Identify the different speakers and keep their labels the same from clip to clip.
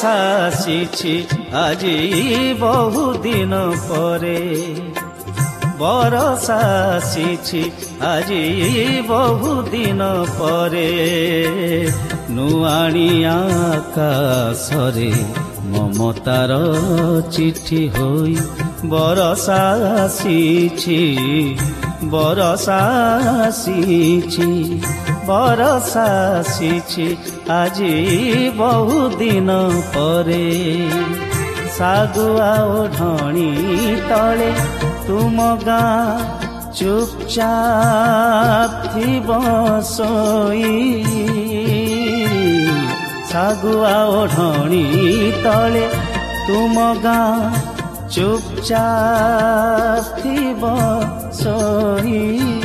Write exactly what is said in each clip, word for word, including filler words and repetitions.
Speaker 1: बरसा आसीछि आजी बहु दिन परे बरसा आसीछि आजी बहु दिन परे नुआणी आकाशरे ममतार चिठी होई बरसा आसीछि बरसा आसीछि बरसा आसीछि आजी बहु दिन परे सागुआ ओढ़णी तले तुम गाँ चुपचाप थी बसोई सागुआ ओढ़णी तले तुम गाँ चुपचाप थी बसोई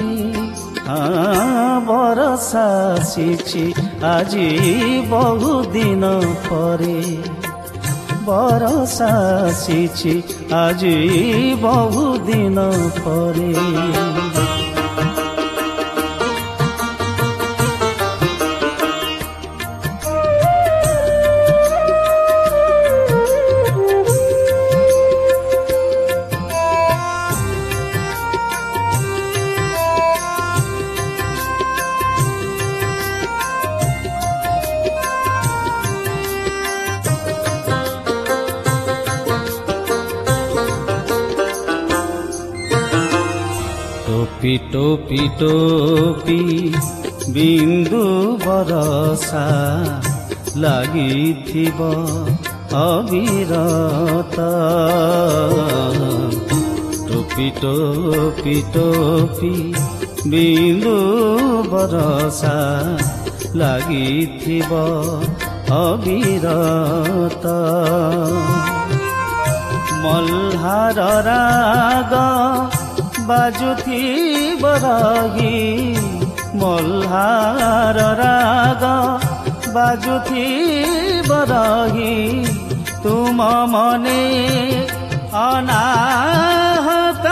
Speaker 1: हाँ बरसा आसीछि आजी बहु दिन परे बरसा आसीछि आजी बहु दिन परे टोपी टोपी टोपी बिंदु बरसा लागिथिब अविरत टोपी टोपी टोपी बिंदु बरसा लागिथिब अविरत मल्हार राग बाजुथी बरही मल्हार राग बाजुथी बरही तुम मने अनाहत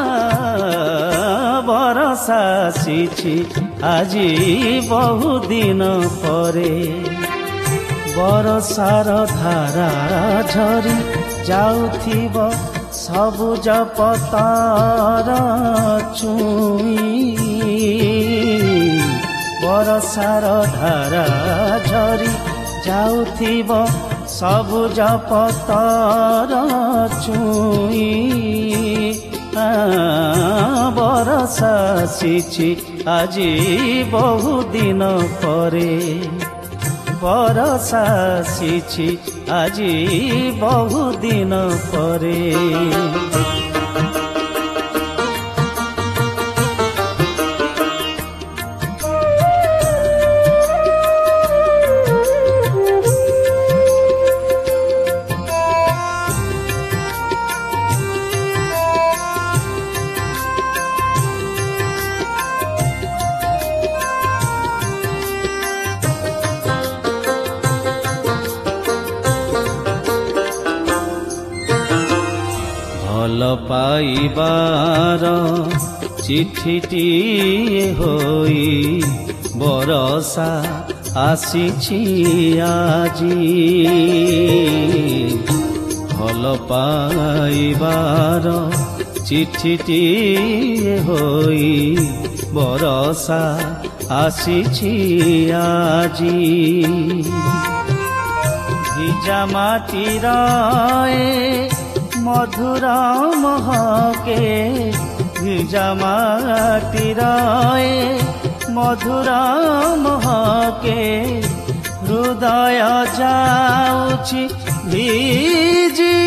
Speaker 1: बरसा आसीछि आजी बहु दिन परे बरसार धारा झरी जाउथिब सबुज पतार छुई बरसार धारा झरी जाउथिब सबुज पतार छुई बरसा आसीछि आजी बहु दिन परे बरसा आसीछि आजी बहु दिन परे भल पाइबार चिठीटिए होई बरसा आसीछि आजी भल पाइबार चिठीटिए होई बरसा आसीछि आजी भिजा माटीर मधुर महके भिजा माटीर मधुर महके हृदय जाउछि भिजी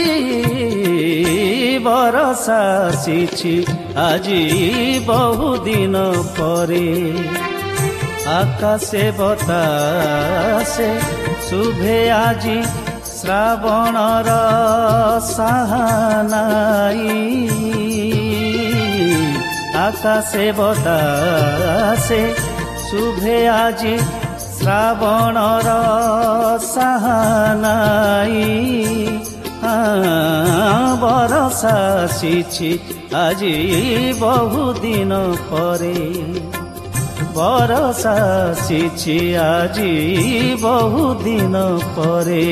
Speaker 1: बरसा आसीछि आजी बहु दिन परे आकाशे बतासे शुभे आजी श्रावणर साहानाई आकाशे बतासे शुभे आजी श्रावणर साहानाई बरसा आसीछि आजी बहु दिन परे ବରଷା ଆସିଛି ଆଜି ବହୁ ଦିନ ପରେ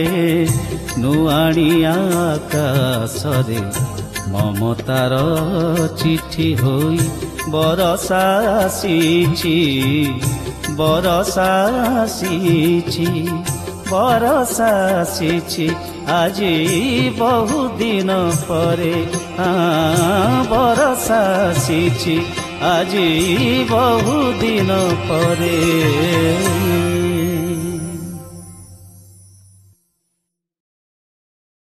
Speaker 1: ନୂଆଣିଆ ଆକାଶରେ ମମତାର ଚିଠି ହୋଇ ବରଷା ଆସିଛି ବରଷା ଆସିଛି ବରଷା ଆସିଛି ଆଜି ବହୁ ଦିନ ପରେ ବରଷା ଆସିଛି ଆଜି ବହୁ ଦିନ ପରେ।